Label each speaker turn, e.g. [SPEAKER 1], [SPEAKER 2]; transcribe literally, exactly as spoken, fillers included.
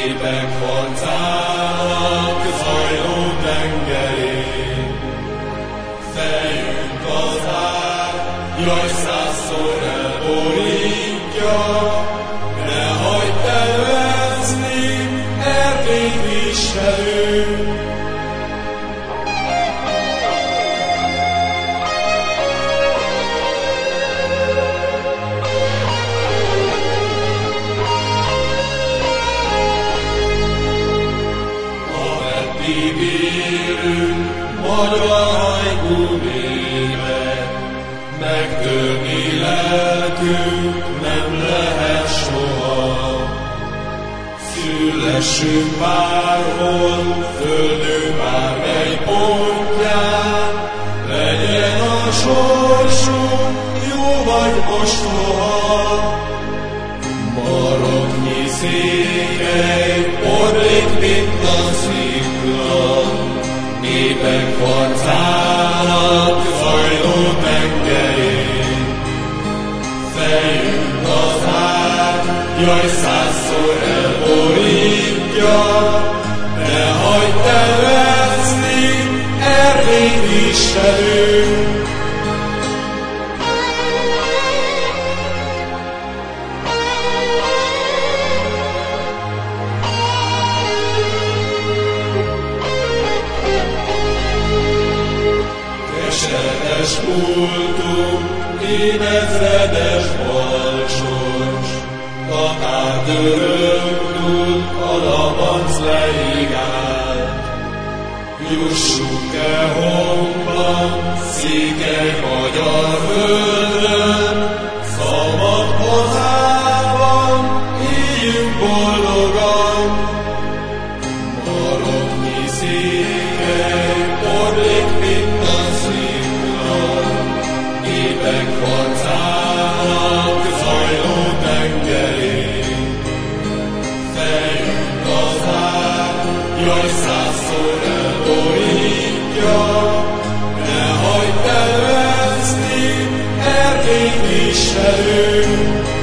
[SPEAKER 1] népek harcának zajló tengerén. Fejünk az ár, jaj, százszor elborítja, ne hagyd elveszni Erdély viselő. Bírünk magyar hajkú néve, megtörni lelkünk nem lehet soha. Szülessünk bárhol, földünk bármely pontján, legyen a sorsunk jó vagy mostoha. Maroknyi Székely, Orlék, mint a szikla, népek harcának zajló tengerén. Fejünk az ár, jaj, százszor elborítja, ne hagyd elveszni Erdély viselő. Kesetes múltunk, évezredes balsors, tatár töröknünk a labanc leígált. Jussunk el honnan, székely magyar földön, szabad hazában, éljünk boldogan. Maroknyi Székely, Orlék, mint a szikla, népek harcának zajló tengerén. Fejünk az ár, jaj, százszor elborítja, ne hagyd elveszni Erdély viselő.